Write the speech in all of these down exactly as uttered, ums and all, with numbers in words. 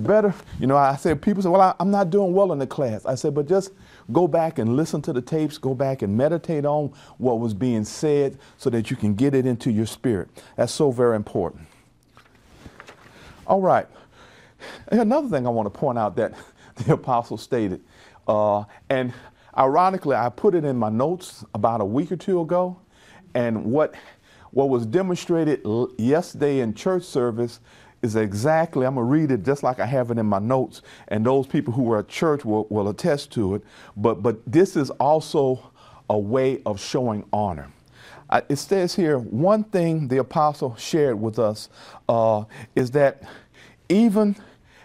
better, you know, I said, people say, well, I, I'm not doing well in the class. I said, but just go back and listen to the tapes, go back and meditate on what was being said so that you can get it into your spirit. That's so very important. All right. And another thing I want to point out that the apostle stated, uh, and ironically, I put it in my notes about a week or two ago, and what, what was demonstrated l- yesterday in church service is exactly, I'm going to read it just like I have it in my notes, and those people who were at church will, will attest to it. But, but this is also a way of showing honor. Uh, it says here, one thing the apostle shared with us uh, is that even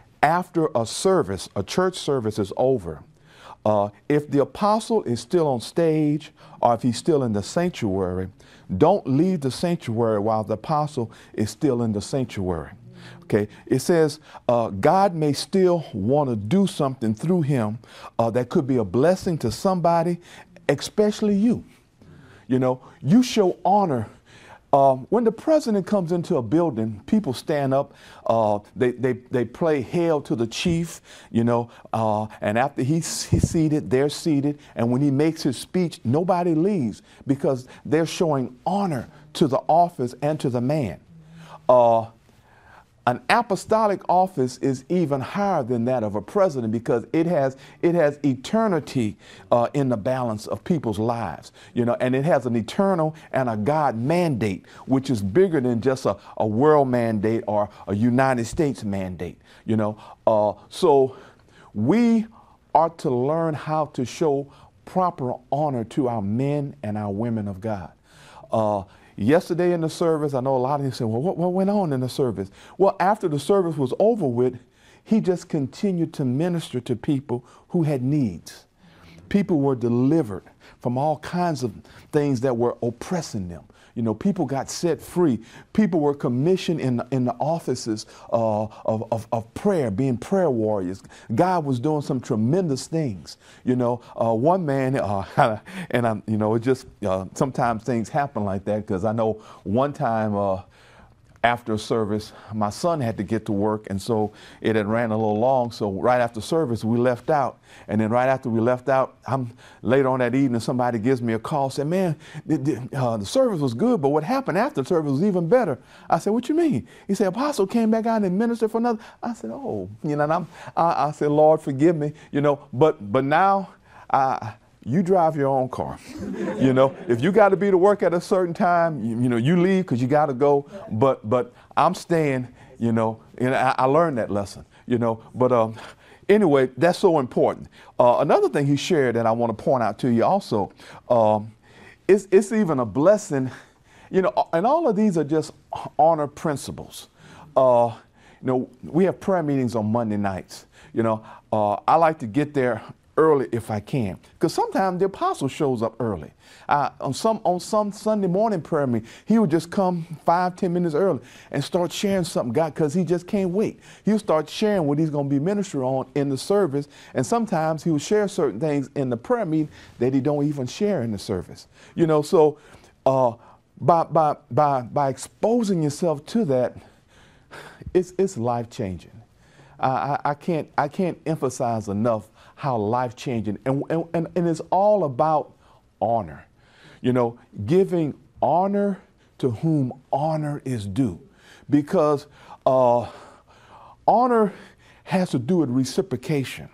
after a service, a church service is over, uh, if the apostle is still on stage or if he's still in the sanctuary, don't leave the sanctuary while the apostle is still in the sanctuary. Okay, it says uh, God may still want to do something through him uh, that could be a blessing to somebody, especially you. You know, you show honor. Uh, when the president comes into a building, people stand up, uh, they, they, they play hail to the chief, you know, uh, and after he's, he's seated, they're seated. And when he makes his speech, nobody leaves because they're showing honor to the office and to the man. Uh, An apostolic office is even higher than that of a president because it has it has eternity uh, in the balance of people's lives, you know, and it has an eternal and a God mandate, which is bigger than just a, a world mandate or a United States mandate, you know. Uh, so we are to learn how to show proper honor to our men and our women of God. Uh, Yesterday in the service, I know a lot of you say, well, what, what went on in the service? Well, after the service was over with, he just continued to minister to people who had needs. People were delivered from all kinds of things that were oppressing them. You know, people got set free. People were commissioned in the, in the offices uh, of, of, of prayer, being prayer warriors. God was doing some tremendous things. You know, uh, one man, uh, and I'm, you know, it just uh, sometimes things happen like that because I know one time uh, after service, my son had to get to work, and so it had ran a little long. So right after service, we left out, and then right after we left out, I'm later on that evening, somebody gives me a call, said, "Man, the, the, uh, the service was good, but what happened after the service was even better." I said, "What you mean?" He said, "Apostle came back out and ministered for another." I said, "Oh, you know," and I'm, I, I said, "Lord, forgive me," you know, but but now I. You drive your own car. You know, if you got to be to work at a certain time, you, you know, you leave because you got to go. But but I'm staying, you know, and I, I learned that lesson, you know. But um, anyway, that's so important. Uh, another thing he shared that I want to point out to you also, um, it's, it's even a blessing, you know, and all of these are just honor principles. Uh, you know, we have prayer meetings on Monday nights. You know, uh, I like to get there early if I can, because sometimes the apostle shows up early. Uh, on some on some Sunday morning prayer meeting, he would just come five, ten minutes early and start sharing something, God, because he just can't wait. He'll start sharing what he's going to be ministering on in the service, and sometimes he will share certain things in the prayer meeting that he don't even share in the service. You know, so uh, by by by by exposing yourself to that, it's it's life changing. I, I, I can't I can't emphasize enough how life-changing, and, and, and it's all about honor. You know, giving honor to whom honor is due, because uh, honor has to do with reciprocation.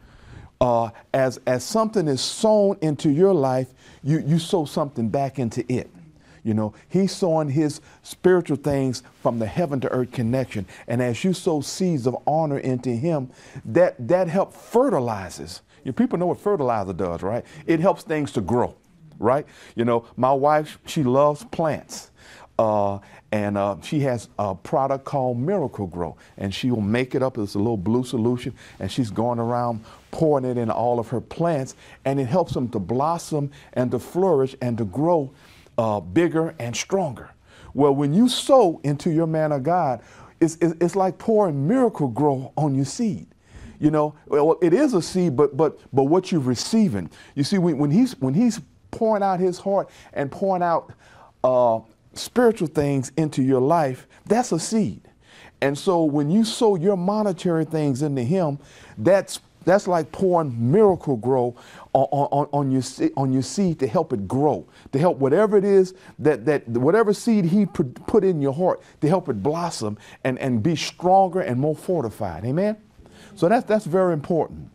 Uh, as, as something is sown into your life, you, you sow something back into it. You know, he's sowing his spiritual things from the heaven to earth connection. And as you sow seeds of honor into him, that, that help fertilizes. You people know what fertilizer does, right? It helps things to grow, right? You know, my wife, she loves plants. Uh, and uh, she has a product called Miracle Grow, and she will make it up as a little blue solution, and she's going around pouring it in all of her plants, and it helps them to blossom and to flourish and to grow Uh, bigger and stronger. Well, when you sow into your man of God, it's, it's, it's like pouring Miracle Grow on your seed. You know, well, it is a seed, but but but what you're receiving. You see, when, when he's when he's pouring out his heart and pouring out uh, spiritual things into your life, that's a seed. And so when you sow your monetary things into him, that's that's like pouring Miracle Grow on, on, on, your, on your seed to help it grow, to help whatever it is that, that whatever seed he put in your heart, to help it blossom and, and be stronger and more fortified. Amen? So that's, that's very important.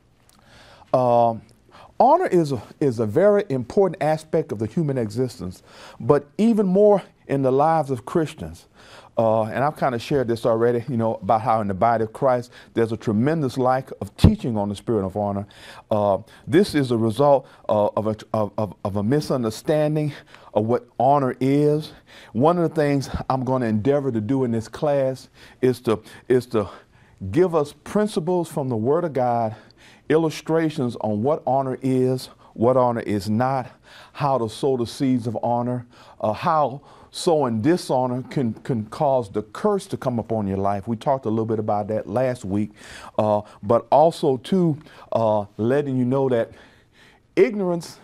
Uh, honor is a, is a very important aspect of the human existence, but even more in the lives of Christians. Uh, and I've kind of shared this already, you know, about how in the body of Christ, there's a tremendous lack of teaching on the spirit of honor. Uh, this is a result uh, of, a, of, of a misunderstanding of what honor is. One of the things I'm going to endeavor to do in this class is to, is to give us principles from the Word of God, illustrations on what honor is, what honor is not, how to sow the seeds of honor, uh, how sowing dishonor can, can cause the curse to come upon your life. We talked a little bit about that last week, uh, but also too, uh, letting you know that ignorance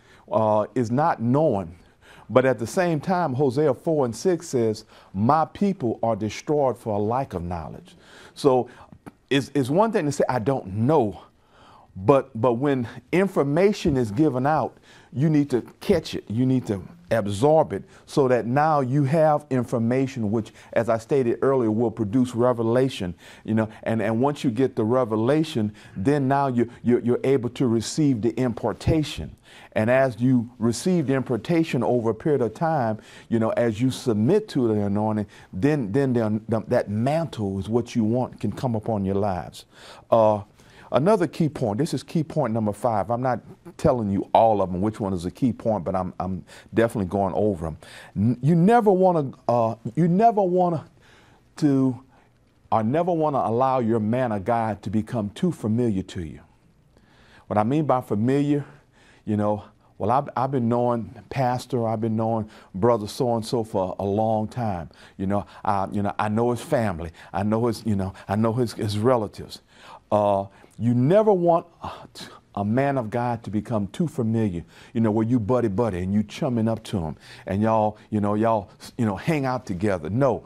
uh, is not knowing. But at the same time, Hosea four and six says, my people are destroyed for a lack of knowledge. So it's, it's one thing to say, I don't know. But, but when information is given out, you need to catch it. You need to absorb it so that now you have information which, as I stated earlier, will produce revelation. You know, and, and once you get the revelation, then now you, you're, you're able to receive the impartation. And as you receive the impartation over a period of time, you know, as you submit to the anointing, then, then the, the, that mantle is what you want can come upon your lives. Uh, Another key point, this is key point number five. I'm not telling you all of them, which one is a key point, but I'm, I'm definitely going over them. N- you never want to, uh, you never want to, or never want to allow your man of God to become too familiar to you. What I mean by familiar, you know, well, I've, I've been knowing pastor, I've been knowing brother so-and-so for a long time. You know, I, you know, I know his family. I know his, you know, I know his, his relatives. Uh, you never want a, a man of God to become too familiar, you know, where you buddy buddy and you chumming up to him and y'all, you know, y'all, you know, hang out together. No,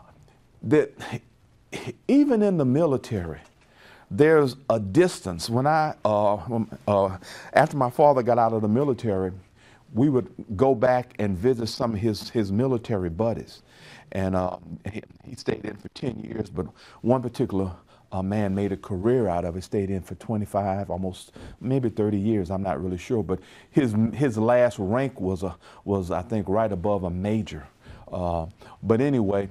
that even in the military, there's a distance. When I, uh, uh, after my father got out of the military, we would go back and visit some of his, his military buddies. And uh, he, he stayed in for ten years, but one particular a man made a career out of it, stayed in for twenty-five, almost maybe thirty years. I'm not really sure, but his his last rank was a was I think right above a major. Uh, but anyway,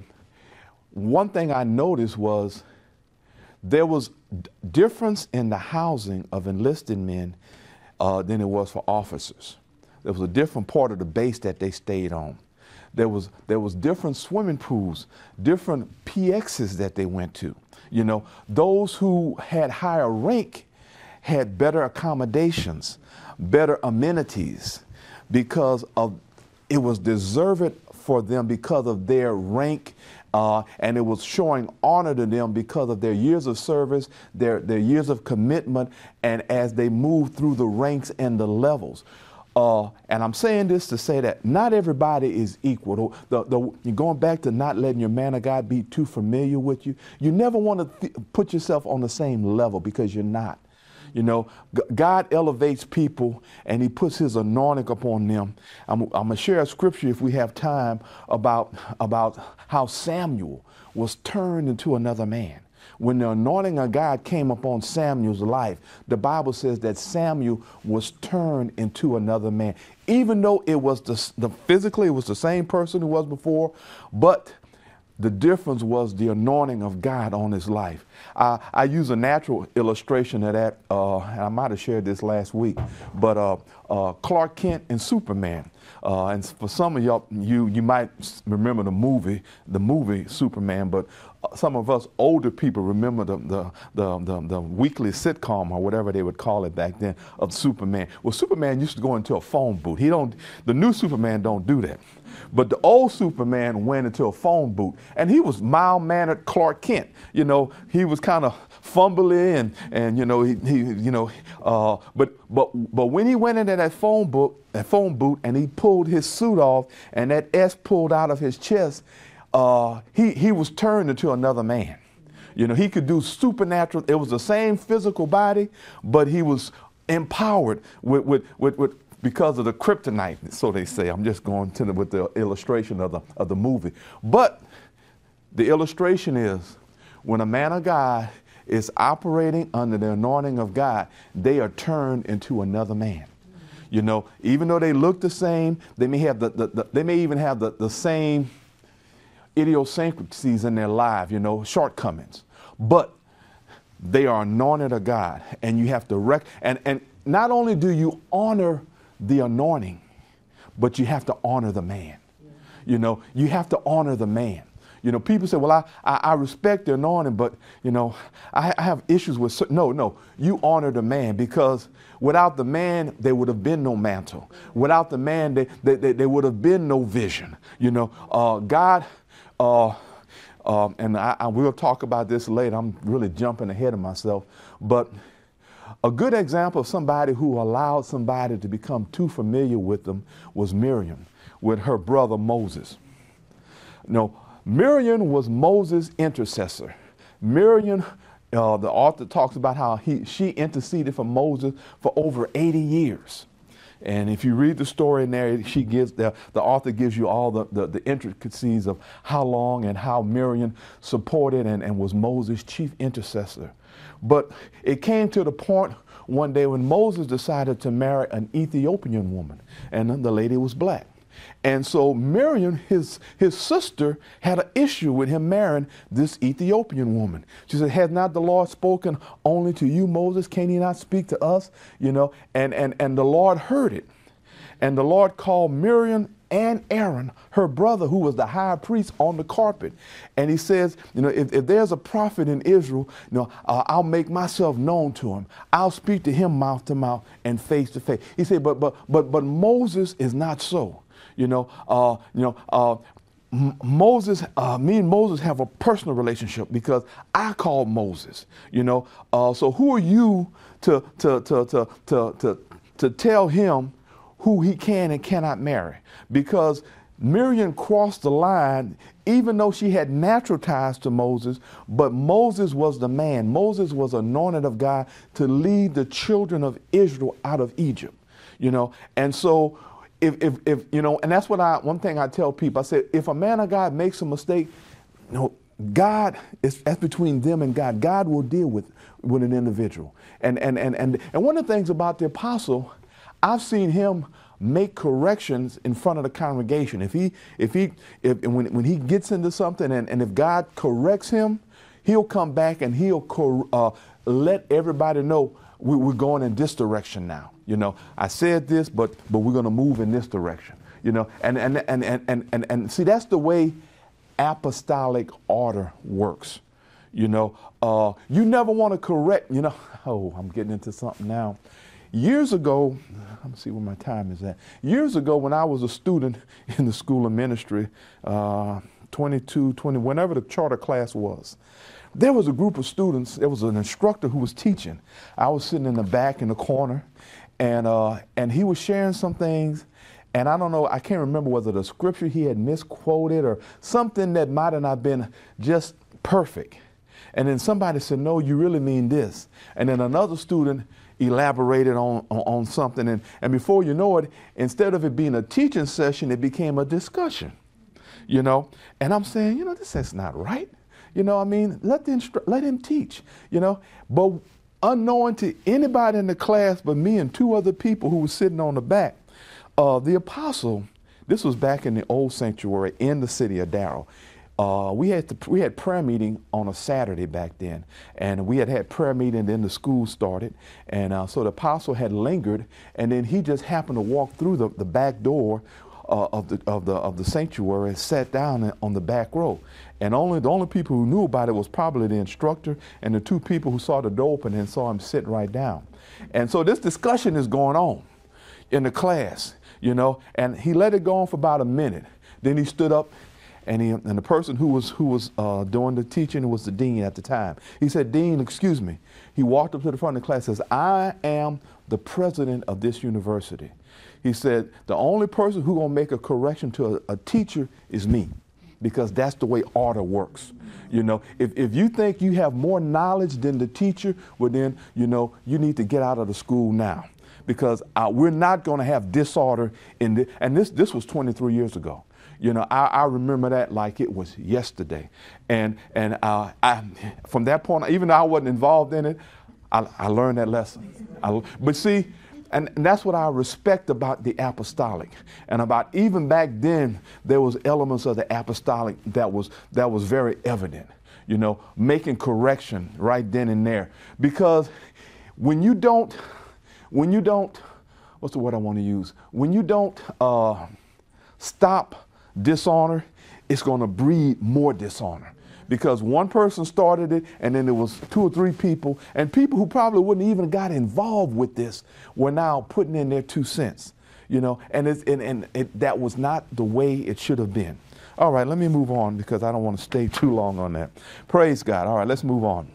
one thing I noticed was there was d- difference in the housing of enlisted men uh, than it was for officers. There was a different part of the base that they stayed on. There was there was different swimming pools, different P Xs that they went to. You know, those who had higher rank had better accommodations, better amenities, because of it was deserved for them because of their rank, uh, and it was showing honor to them because of their years of service, their their years of commitment, and as they moved through the ranks and the levels. Uh, and I'm saying this to say that not everybody is equal. The, the, you're going back to not letting your man of God be too familiar with you. You never want to th- put yourself on the same level because you're not. You know, G- God elevates people and he puts his anointing upon them. I'm, I'm going to share a scripture if we have time about, about how Samuel was turned into another man. When the anointing of God came upon Samuel's life, the Bible says that Samuel was turned into another man. Even though it was the, the physically, it was the same person who was before, but the difference was the anointing of God on his life. Uh, I use a natural illustration of that, uh, and I might have shared this last week, but uh, uh, Clark Kent and Superman. Uh, and for some of y'all, you you might remember the movie, the movie Superman, but some of us older people remember the the, the the the weekly sitcom or whatever they would call it back then of Superman. Well, Superman used to go into a phone booth. He don't. The new Superman don't do that. But the old Superman went into a phone booth, and he was mild-mannered Clark Kent. You know, he was kind of fumbly and and you know he, he you know uh, but but but when he went into that phone book that phone booth and he pulled his suit off and that S pulled out of his chest, uh, he, he was turned into another man. You know, he could do supernatural. It was the same physical body, but he was empowered with, with, with, with because of the kryptonite, so they say. I'm just going to the, with the illustration of the, of the movie. But the illustration is when a man of God is operating under the anointing of God, they are turned into another man. You know, even though they look the same, they may have the, the, the they may even have the, the same idiosyncrasies in their life, you know, shortcomings. But they are anointed of God, and you have to rec and and not only do you honor the anointing, but you have to honor the man. Yeah. You know, you have to honor the man. You know, people say, well, I, I, I respect the anointing, but, you know, I, I have issues with, certain. no, no, you honor the man, because without the man, there would have been no mantle. Without the man, there, there, there would have been no vision. You know, uh, God, uh, uh, and I, I will talk about this later. I'm really jumping ahead of myself, but a good example of somebody who allowed somebody to become too familiar with them was Miriam with her brother Moses. No, Miriam was Moses' intercessor. Miriam, uh, the author talks about how he, she interceded for Moses for over eighty years. And if you read the story in there, she gives the, the author gives you all the, the, the intricacies of how long and how Miriam supported and, and was Moses' chief intercessor. But it came to the point one day when Moses decided to marry an Ethiopian woman, and the lady was black. And so Miriam, his, his sister, had an issue with him marrying this Ethiopian woman. She said, has not the Lord spoken only to you, Moses? Can he not speak to us? You know, and, and, and the Lord heard it. And the Lord called Miriam and Aaron, her brother, who was the high priest, on the carpet. And he says, you know, if, if there's a prophet in Israel, you know, uh, I'll make myself known to him. I'll speak to him mouth to mouth and face to face. He said, but, but, but, but Moses is not so. You know, uh, you know, uh, M Moses, uh, me and Moses have a personal relationship because I called Moses. You know, uh, so who are you to to to to to to, to tell him who he can and cannot marry? Because Miriam crossed the line, even though she had natural ties to Moses, but Moses was the man. Moses was anointed of God to lead the children of Israel out of Egypt. You know, and so. If, if, if, you know, and that's what I, one thing I tell people, I said, if a man of God makes a mistake, you know, God, is, that's between them and God. God will deal with, with an individual. And, and, and, and, and one of the things about the apostle, I've seen him make corrections in front of the congregation. If he, if he, if, when, when he gets into something and, and if God corrects him, he'll come back and he'll uh, let everybody know we, we're going in this direction now. You know, I said this, but but we're going to move in this direction. You know, and and and and and and, and see, that's the way apostolic order works. You know, uh, you never want to correct. You know, oh, I'm getting into something now. Years ago, let me see where my time is at. Years ago, when I was a student in the school of ministry, uh, twenty-two, twenty, whenever the charter class was. There was a group of students, there was an instructor who was teaching. I was sitting in the back in the corner, and uh, and he was sharing some things, and I don't know, I can't remember whether the scripture he had misquoted or something that might have not been just perfect. And then somebody said, no, you really mean this. And then another student elaborated on, on, on something, and, and before you know it, instead of it being a teaching session, it became a discussion, you know? And I'm saying, you know, this is not right. You know, I mean, let the instru- let him teach, you know, but unknowing to anybody in the class but me and two other people who were sitting on the back, uh, the apostle, this was back in the old sanctuary in the city of Darrow. Uh, we had to, we had prayer meeting on a Saturday back then, and we had had prayer meeting, and then the school started, and uh, so the apostle had lingered, and then he just happened to walk through the, the back door Uh, of the of the of the sanctuary and sat down on the back row, and only the only people who knew about it was probably the instructor and the two people who saw the door open and saw him sit right down. And so this discussion is going on in the class, you know, and he let it go on for about a minute. Then he stood up, and he and the person who was who was uh, doing the teaching was the dean at the time. He said, "Dean, excuse me." He walked up to the front of the class and says, "I am the president of this university." He said, the only person who's going to make a correction to a, a teacher is me, because that's the way order works. You know, if, if you think you have more knowledge than the teacher, well then, you know, you need to get out of the school now, because uh, we're not going to have disorder in the, and this, this was twenty-three years ago. You know, I, I remember that like it was yesterday. And, and uh, I, from that point, even though I wasn't involved in it, I, I learned that lesson. I, but see, and, and that's what I respect about the apostolic, and about even back then, there was elements of the apostolic that was, that was very evident, you know, making correction right then and there. Because when you don't, when you don't, what's the word I want to use? When you don't uh, stop dishonor, it's going to breed more dishonor, because one person started it, and then there was two or three people, and people who probably wouldn't even got involved with this were now putting in their two cents, you know, and, it's, and, and it, that was not the way it should have been. All right, let me move on, because I don't want to stay too long on that. Praise God. All right, let's move on.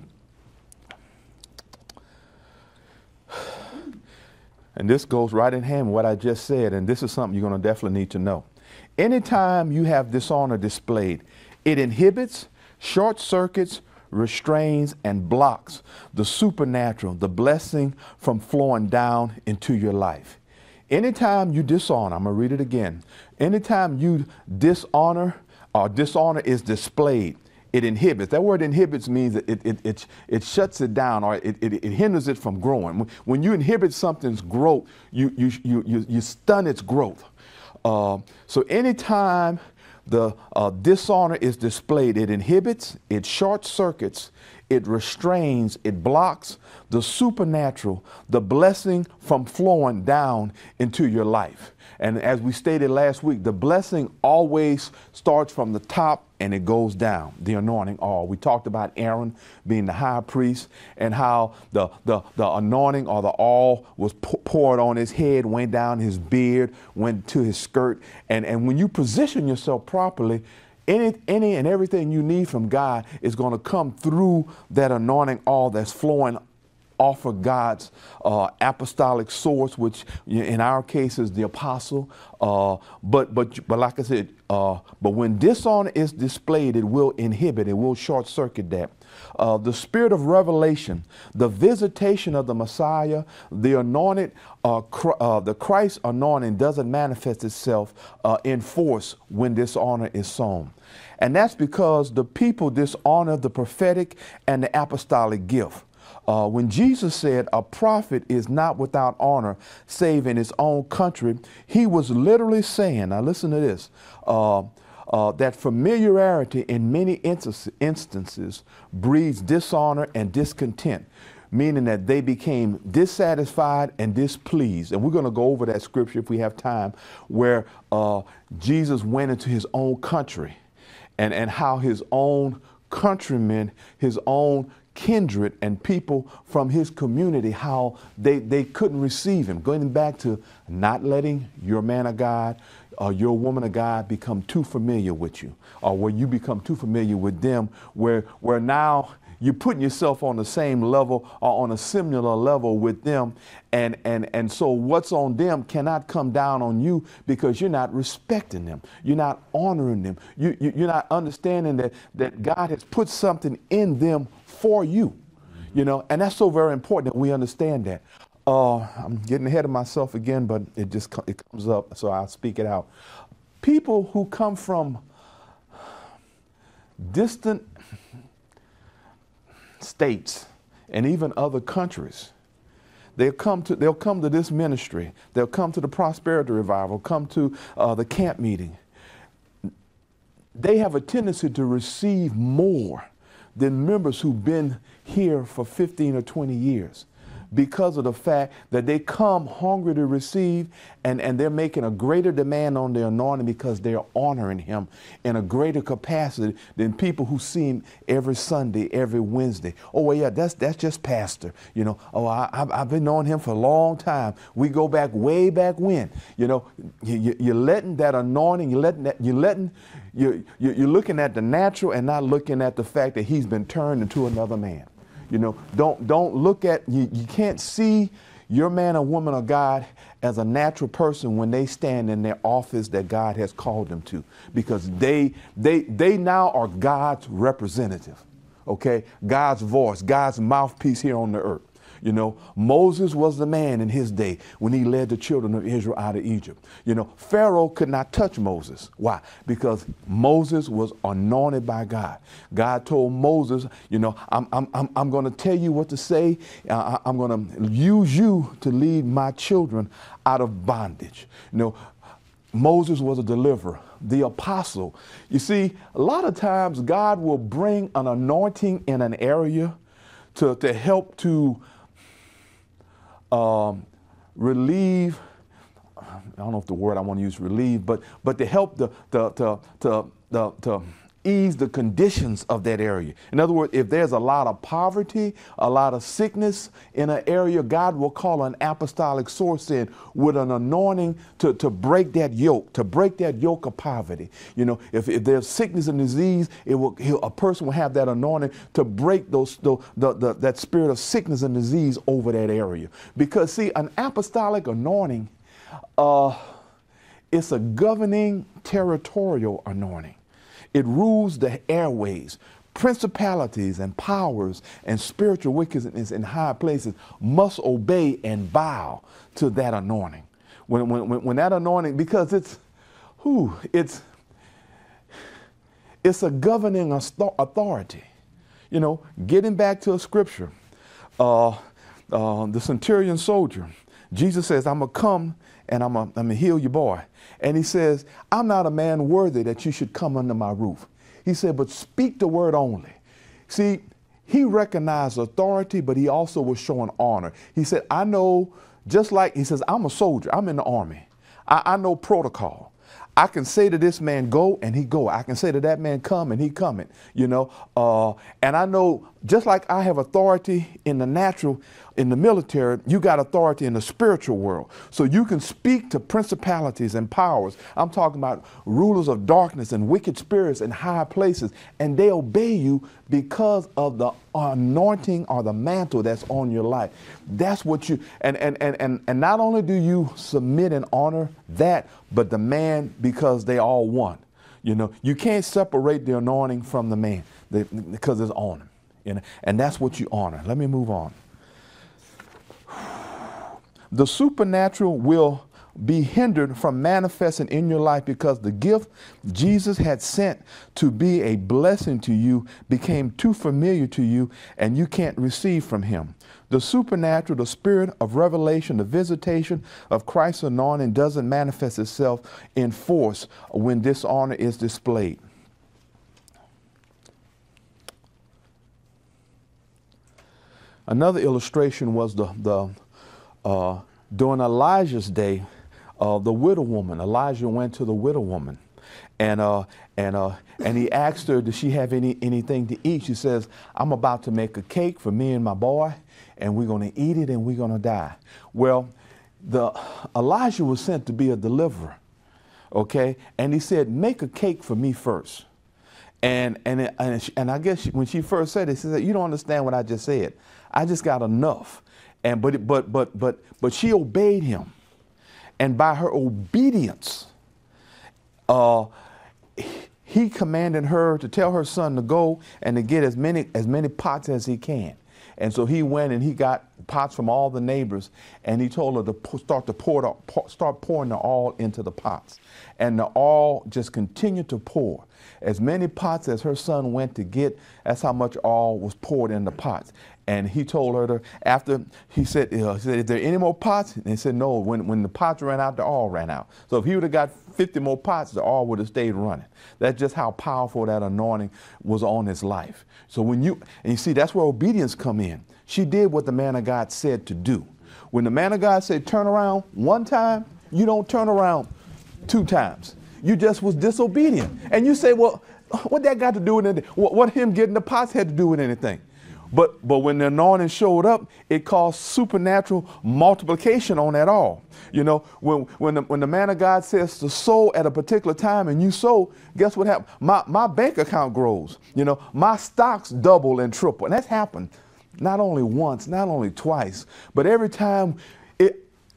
And this goes right in hand with what I just said, and this is something you're going to definitely need to know. Anytime you have dishonor displayed, it inhibits, short circuits, restrains, and blocks the supernatural, the blessing from flowing down into your life. Anytime you dishonor, I'm going to read it again. Anytime you dishonor or dishonor is displayed, it inhibits. That word inhibits means that it, it, it, it shuts it down, or it, it, it hinders it from growing. When you inhibit something's growth, you, you, you, you, you stun its growth. Uh, so anytime the uh, dishonor is displayed, it inhibits, it short circuits, it restrains, it blocks the supernatural, the blessing from flowing down into your life. And as we stated last week, the blessing always starts from the top and it goes down, the anointing oil. We talked about Aaron being the high priest, and how the, the, the anointing or the oil was poured on his head, went down his beard, went to his skirt. And, and when you position yourself properly, any, any and everything you need from God is going to come through that anointing oil that's flowing off of God's uh, apostolic source, which in our case is the apostle. Uh, but but but like I said, uh, but when dishonor is displayed, it will inhibit, it will short circuit that. Uh, the spirit of revelation, the visitation of the Messiah, the anointed, uh, cr- uh, the Christ anointing doesn't manifest itself uh, in force when dishonor is sown. And that's because the people dishonor the prophetic and the apostolic gift. Uh, when Jesus said a prophet is not without honor save in his own country, he was literally saying, now listen to this, uh, uh, that familiarity in many inst- instances breeds dishonor and discontent, meaning that they became dissatisfied and displeased. And we're going to go over that scripture if we have time, where uh, Jesus went into his own country, and, and how his own countrymen, his own kindred and people from his community, how they, they couldn't receive him. Going back to not letting your man of God or your woman of God become too familiar with you, or where you become too familiar with them, where, where now you're putting yourself on the same level or on a similar level with them. And, and, and so what's on them cannot come down on you, because you're not respecting them. You're not honoring them. You, you, you're not understanding that, that God has put something in them for you, you know, and that's so very important that we understand that. Uh, I'm getting ahead of myself again, but it just it comes up, so I'll speak it out. People who come from distant states and even other countries, they'll come to they'll come to this ministry. They'll come to the prosperity revival, come to uh, the camp meeting. They have a tendency to receive more than members who've been here for fifteen or twenty years, because of the fact that they come hungry to receive, and, and they're making a greater demand on their anointing because they're honoring him in a greater capacity than people who see him every Sunday, every Wednesday. Oh, well, yeah, that's that's just pastor. You know, oh, I, I've been knowing him for a long time. We go back way back when. You know, you, you're letting that anointing, you're letting that, you're letting, you're, you're looking at the natural and not looking at the fact that he's been turned into another man. You know, don't don't look at, you, you can't see, your man or woman of God as a natural person when they stand in their office that God has called them to, because they they they now are God's representative, okay? God's voice, God's mouthpiece here on the earth. You know, Moses was the man in his day when he led the children of Israel out of Egypt. You know, Pharaoh could not touch Moses. Why? Because Moses was anointed by God. God told Moses, you know, I'm, I'm, I'm, I'm going to tell you what to say. Uh, I'm going to use you to lead my children out of bondage. You know, Moses was a deliverer, the apostle. You see, a lot of times God will bring an anointing in an area to, to help to Um, relieve, I don't know if the word I want to use relieve, but but to help the the to to the to ease the conditions of that area. In other words, if there's a lot of poverty, a lot of sickness in an area, God will call an apostolic source in with an anointing to, to break that yoke, to break that yoke of poverty. You know, if, if there's sickness and disease, it will he'll, a person will have that anointing to break those the, the, the, that spirit of sickness and disease over that area. Because see, an apostolic anointing, uh, it's a governing territorial anointing. It rules the airways. Principalities and powers and spiritual wickedness in high places must obey and bow to that anointing. When, when, when that anointing, because it's, whew, it's, it's a governing authority. You know, getting back to a scripture, uh, uh, the centurion soldier, Jesus says, I'm going to come and I'm going to heal your boy. And he says, I'm not a man worthy that you should come under my roof. He said, but speak the word only. See, he recognized authority, but he also was showing honor. He said, I know, just like, he says, I'm a soldier. I'm in the army. I, I know protocol. I can say to this man, go, and he go. I can say to that man, come, and he coming, you know. Uh, and I know, just like I have authority in the natural, in the military, you got authority in the spiritual world. So you can speak to principalities and powers. I'm talking about rulers of darkness and wicked spirits in high places, and they obey you because of the anointing or the mantle that's on your life. That's what you, and, and, and, and, and not only do you submit and honor that, but the man, because they all one. You know, you can't separate the anointing from the man they, because it's on him. You know, and that's what you honor. Let me move on. The supernatural will be hindered from manifesting in your life because the gift Jesus had sent to be a blessing to you became too familiar to you and you can't receive from him. The supernatural, the spirit of revelation, the visitation of Christ's anointing doesn't manifest itself in force when this honor is displayed. Another illustration was the, the uh, during Elijah's day, uh, the widow woman. Elijah went to the widow woman, and uh, and uh, and he asked her, "Does she have any anything to eat?" She says, "I'm about to make a cake for me and my boy, and we're going to eat it, and we're going to die." Well, the Elijah was sent to be a deliverer, okay, and he said, "Make a cake for me first." And and it, and, she, and I guess she, when she first said it, she said, "You don't understand what I just said. I just got enough." And but but but but but she obeyed him, and by her obedience, uh, he commanded her to tell her son to go and to get as many as many pots as he can. And so he went and he got pots from all the neighbors, and he told her to start to pour the, start pouring the oil into the pots, and the oil just continued to pour. As many pots as her son went to get, that's how much oil was poured in the pots. And he told her to, after he said, uh, he said, "Is there any more pots?" And he said, "No, when, when the pots ran out, the oil ran out." So if he would have got fifty more pots, the oil would have stayed running. That's just how powerful that anointing was on his life. So when you, and you see, that's where obedience come in. She did what the man of God said to do. When the man of God said, turn around one time, you don't turn around two times. You just was disobedient. And you say, well, what that got to do with anything? What, what him getting the pots had to do with anything? But but when the anointing showed up, it caused supernatural multiplication on that all. You know, when when the, when the man of God says to sow at a particular time and you sow, guess what happened? My, my bank account grows. You know, my stocks double and triple. And that's happened not only once, not only twice, but every time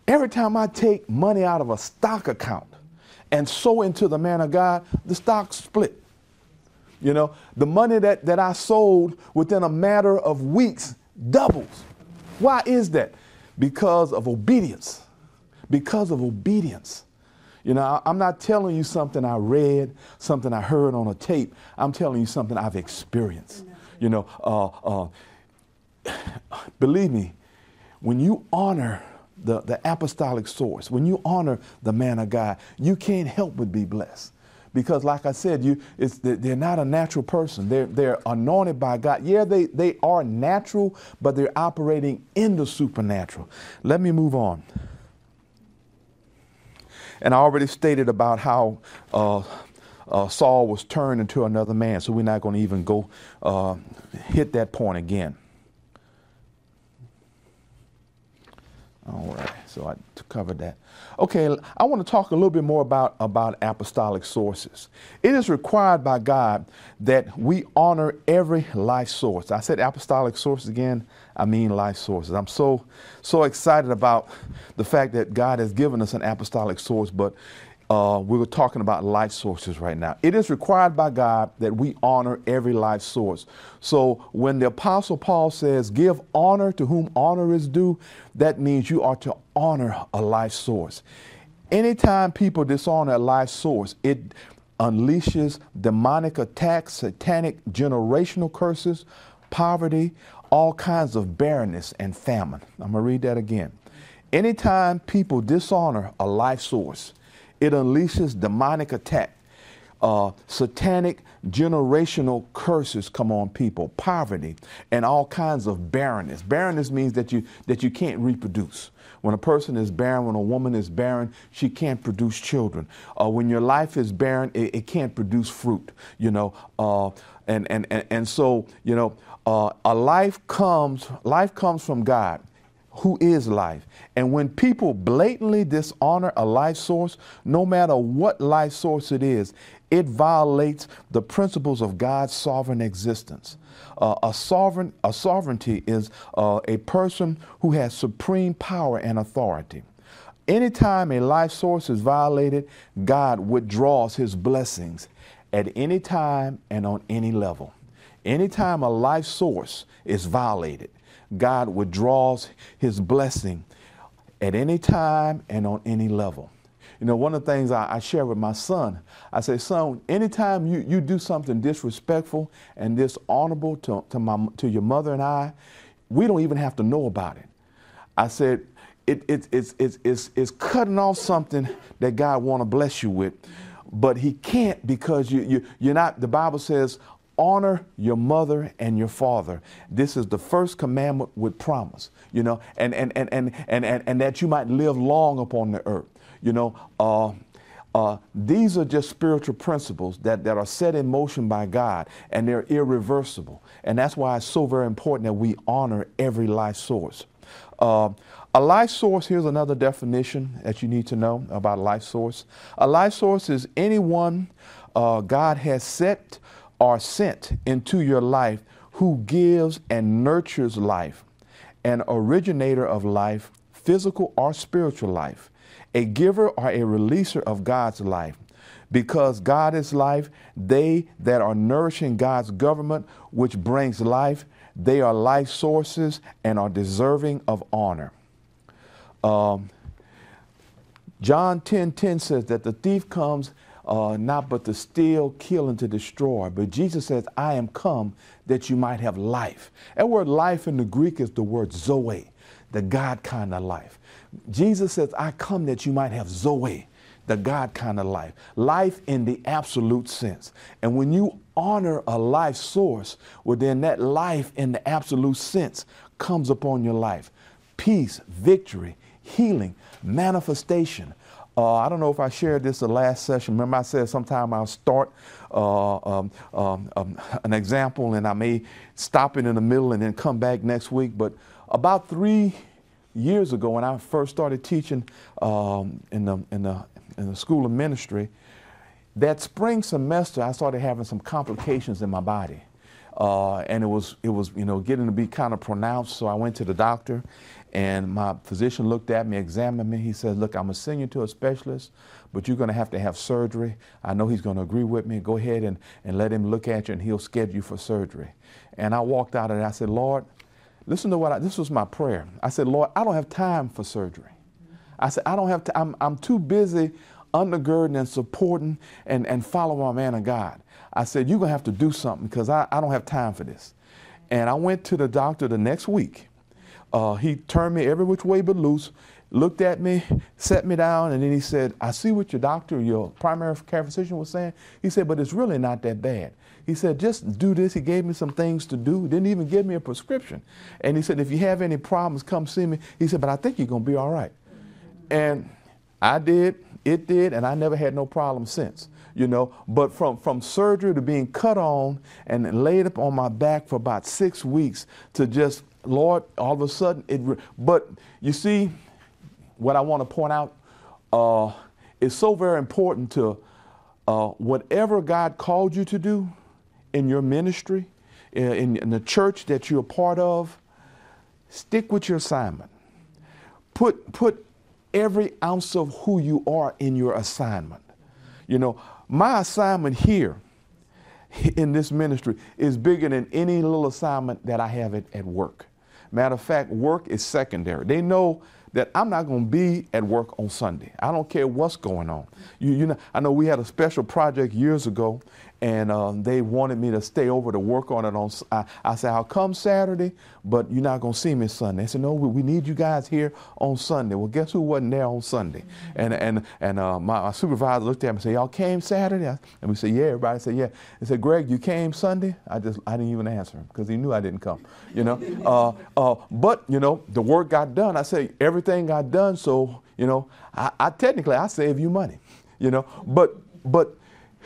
Every time I take money out of a stock account and sow into the man of God, the stock split. You know, the money that, that I sold within a matter of weeks doubles. Why is that? Because of obedience. Because of obedience. You know, I, I'm not telling you something I read, something I heard on a tape. I'm telling you something I've experienced. You know, uh, uh, believe me, when you honor the, the apostolic source, when you honor the man of God, you can't help but be blessed. Because like I said, you, it's, they're not a natural person. They're, they're anointed by God. Yeah, they, they are natural, but they're operating in the supernatural. Let me move on. And I already stated about how uh, uh, Saul was turned into another man. So we're not going to even go uh, hit that point again. All right, so I covered that. Okay, I want to talk a little bit more about, about apostolic sources. It is required by God that we honor every life source. I said apostolic sources again, I mean life sources. I'm so, so excited about the fact that God has given us an apostolic source, but uh, we were talking about life sources right now. It is required by God that we honor every life source. So when the Apostle Paul says, give honor to whom honor is due, that means you are to honor a life source. Anytime people dishonor a life source, it unleashes demonic attacks, satanic generational curses, poverty, all kinds of barrenness and famine. I'm going to read that again. Anytime people dishonor a life source, it unleashes demonic attack, uh, satanic generational curses come on people, poverty, and all kinds of barrenness. Barrenness means that you that you can't reproduce. When a person is barren, when a woman is barren, she can't produce children. Uh, when your life is barren, it, it can't produce fruit. You know, uh, and, and and and so you know, uh, a life comes life comes from God, who is life. And when people blatantly dishonor a life source, no matter what life source it is, it violates the principles of God's sovereign existence. Uh, a sovereign, a sovereignty is uh, a person who has supreme power and authority. Anytime a life source is violated, God withdraws his blessings at any time and on any level. Anytime a life source is violated, God withdraws his blessing at any time and on any level. You know, one of the things I, I share with my son, I say, son, anytime you, you do something disrespectful and dishonorable to, to, my, to your mother and I, we don't even have to know about it. I said, it, it, it's, it's, it's, it's cutting off something that God want to bless you with, but he can't because you, you, you're not, the Bible says, honor your mother and your father. This is the first commandment with promise, you know, and, and, and, and, and, and, and that you might live long upon the earth. You know, uh, uh, these are just spiritual principles that, that are set in motion by God, and they're irreversible. And that's why it's so very important that we honor every life source. Uh, a life source, here's another definition that you need to know about a life source. A life source is anyone uh, God has set or sent into your life who gives and nurtures life, an originator of life, physical or spiritual life, a giver or a releaser of God's life. Because God is life, they that are nourishing God's government, which brings life, they are life sources and are deserving of honor. Um, John ten ten says that the thief comes Uh, not but to steal, kill, and to destroy. But Jesus says, I am come that you might have life. That word life in the Greek is the word zoe, the God kind of life. Jesus says, I come that you might have zoe, the God kind of life. Life in the absolute sense. And when you honor a life source, well, then that life in the absolute sense comes upon your life. Peace, victory, healing, manifestation. Uh, I don't know if I shared this the last session. Remember I said sometime I'll start uh, um, um, um, an example and I may stop it in the middle and then come back next week. But about three years ago when I first started teaching um, in, the, in, the, in the School of Ministry, that spring semester I started having some complications in my body. uh, and it was, it was, you know, getting to be kind of pronounced. So I went to the doctor, and my physician looked at me, examined me. He said, look, I'm going to send you to a specialist, but you're going to have to have surgery. I know he's going to agree with me. Go ahead and, and let him look at you, and he'll schedule you for surgery. And I walked out of there. I said, Lord, listen to what I, this was my prayer. I said, Lord, I don't have time for surgery. I said, I don't have to, I'm, I'm too busy undergirding and supporting and, and following my man of God. I said, you're going to have to do something, because I, I don't have time for this. And I went to the doctor the next week. Uh, he turned me every which way but loose, looked at me, set me down, and then he said, I see what your doctor, your primary care physician was saying. He said, but it's really not that bad. He said, just do this. He gave me some things to do. Didn't even give me a prescription. And he said, if you have any problems, come see me. He said, but I think you're going to be all right. And I did, it did, and I never had no problem since. You know, but from, from surgery to being cut on and then laid up on my back for about six weeks to just, Lord, all of a sudden, it, but you see, what I want to point out uh, is so very important to uh, whatever God called you to do in your ministry, in, in the church that you're a part of, stick with your assignment. Put, put every ounce of who you are in your assignment. You know, my assignment here in this ministry is bigger than any little assignment that I have at, at work. Matter of fact, work is secondary. They know that I'm not going to be at work on Sunday. I don't care what's going on. You, you know, I know we had a special project years ago, and uh, they wanted me to stay over to work on it. On I, I said, I'll come Saturday, but you're not going to see me Sunday. They said, no, we, we need you guys here on Sunday. Well, guess who wasn't there on Sunday? Mm-hmm. And and and uh, my, my supervisor looked at me and said, y'all came Saturday? And we said, yeah. Everybody said, yeah. He said, Greg, you came Sunday? I just I didn't even answer him, because he knew I didn't come. You know, uh, uh, but you know, the work got done. I said, everything got done. So you know, I, I technically I save you money. You know, but but.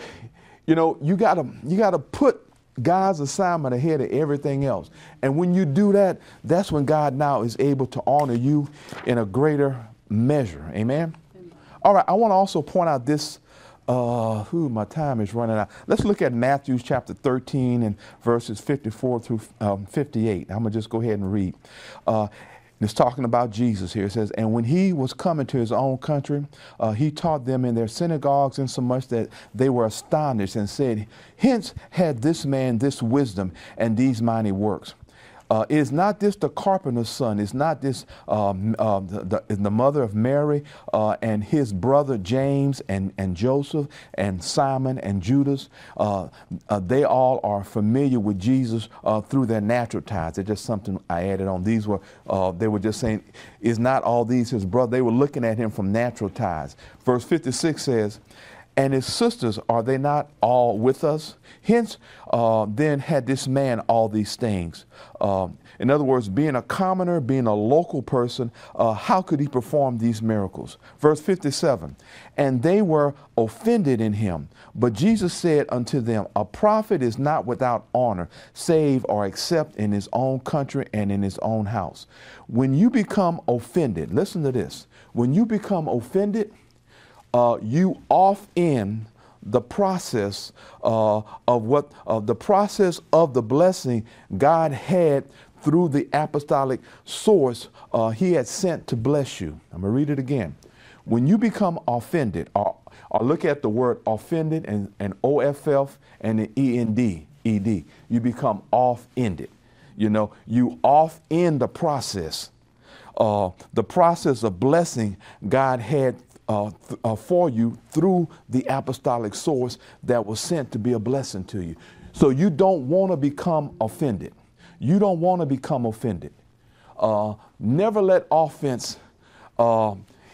You know, you gotta you gotta put God's assignment ahead of everything else. And when you do that, that's when God now is able to honor you in a greater measure. Amen? Amen. All right, I want to also point out this. Uh, who my time is running out. Let's look at Matthew chapter thirteen and verses fifty-four through um, fifty-eight. I'm gonna just go ahead and read. Uh, It's talking about Jesus here. It says, and when he was coming to his own country, uh, he taught them in their synagogues, insomuch that they were astonished, and said, hence had this man this wisdom and these mighty works. Uh, is not this the carpenter's son? Is not this um, uh, the, the, the mother of Mary uh, and his brother James and, and Joseph and Simon and Judas? Uh, uh, they all are familiar with Jesus uh, through their natural ties. It's just something I added on. These were, uh, they were just saying, is not all these his brother? They were looking at him from natural ties. Verse fifty-six says, and his sisters, are they not all with us? Hence, uh, then had this man all these things. Uh, in other words, being a commoner, being a local person, uh, how could he perform these miracles? Verse fifty-seven, and they were offended in him. But Jesus said unto them, a prophet is not without honor, save or except in his own country and in his own house. When you become offended, listen to this. When you become offended, Uh, you off in the process uh, of what uh, the process of the blessing God had through the apostolic source uh, he had sent to bless you. I'm going to read it again. When you become offended, or, or look at the word offended and, and O F F and the E N D, E D, you become off-ended. You know, you off in the process. Uh, the process of blessing God had Uh, th- uh, for you through the apostolic source that was sent to be a blessing to you. So you don't want to become offended. You don't want to become offended. Uh, never let offense, uh,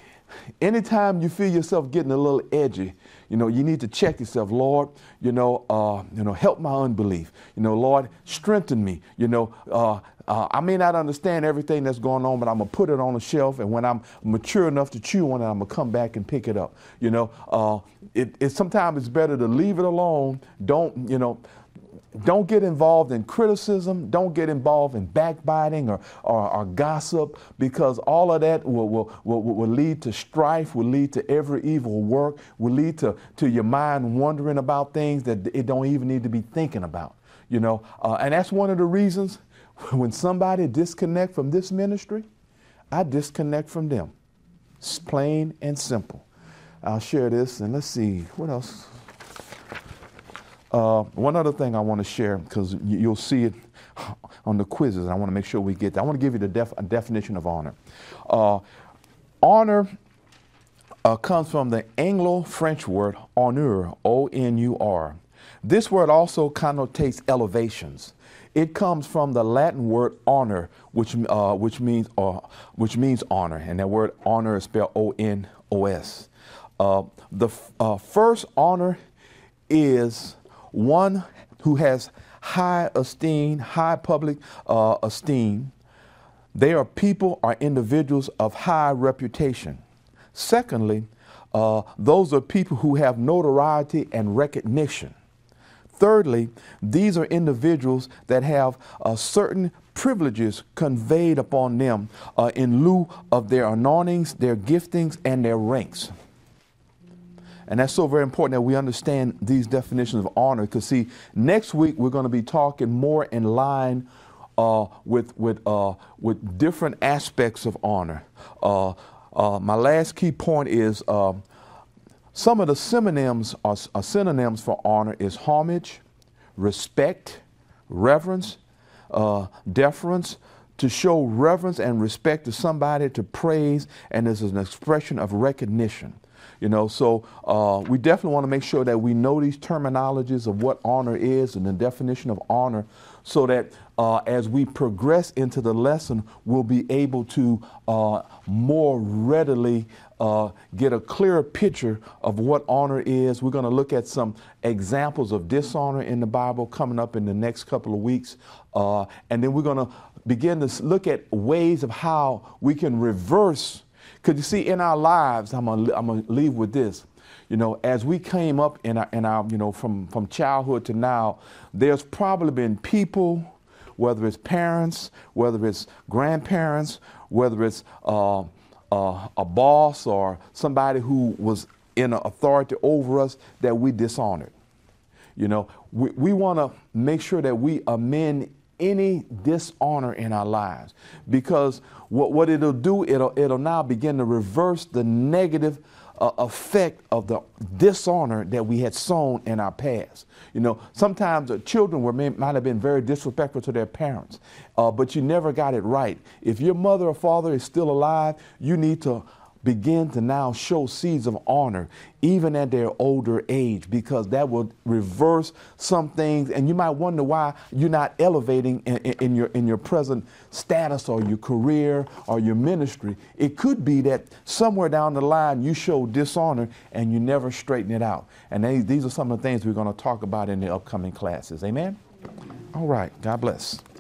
anytime you feel yourself getting a little edgy, you know, you need to check yourself. Lord, you know, uh, you know, help my unbelief. You know, Lord, strengthen me. You know, uh, Uh, I may not understand everything that's going on, but I'm going to put it on a shelf, and when I'm mature enough to chew on it, I'm going to come back and pick it up. You know, uh, it, it, sometimes it's better to leave it alone. Don't, you know, don't get involved in criticism. Don't get involved in backbiting or, or, or gossip, because all of that will, will, will, will lead to strife, will lead to every evil work, will lead to, to your mind wondering about things that it don't even need to be thinking about. You know, uh, and that's one of the reasons when somebody disconnect from this ministry, I disconnect from them. It's plain and simple. I'll share this, and let's see, what else? Uh, one other thing I want to share, because you'll see it on the quizzes. I want to make sure we get that. I want to give you the def a definition of honor. Uh, honor uh, comes from the Anglo-French word honneur, O N U R. This word also connotates elevations. It comes from the Latin word honor, which uh, which means uh, which means honor, and that word honor is spelled O N O S. Uh, the uh, first honor is one who has high esteem, high public uh, esteem. They are people or individuals of high reputation. Secondly, uh, those are people who have notoriety and recognition. Thirdly, these are individuals that have uh, certain privileges conveyed upon them uh, in lieu of their anointings, their giftings, and their ranks. And that's so very important that we understand these definitions of honor, because see, next week we're going to be talking more in line uh, with with uh, with different aspects of honor. Uh, uh, my last key point is uh, some of the synonyms or uh, synonyms for honor is homage, respect, reverence, uh, deference. To show reverence and respect to somebody, to praise, and this is an expression of recognition. You know, so uh, we definitely want to make sure that we know these terminologies of what honor is and the definition of honor, so that uh, as we progress into the lesson, we'll be able to uh, more readily uh, get a clearer picture of what honor is. We're going to look at some examples of dishonor in the Bible coming up in the next couple of weeks. Uh, and then we're going to begin to look at ways of how we can reverse. Because you see, in our lives, I'm gonna, I'm gonna leave with this. You know, as we came up in our, in our, you know, from, from childhood to now, there's probably been people, whether it's parents, whether it's grandparents, whether it's uh, uh, a boss or somebody who was in authority over us, that we dishonored. You know, we, we want to make sure that we amend any dishonor in our lives, because what, what it'll do, it'll, it'll now begin to reverse the negative uh, effect of the dishonor that we had sown in our past. You know, sometimes uh, children were, may, might have been very disrespectful to their parents, uh, but you never got it right. If your mother or father is still alive, you need to begin to now show seeds of honor, even at their older age, because that will reverse some things. And you might wonder why you're not elevating in, in, in your in your present status or your career or your ministry. It could be that somewhere down the line you show dishonor and you never straighten it out. And they, these are some of the things we're going to talk about in the upcoming classes. Amen? All right. God bless.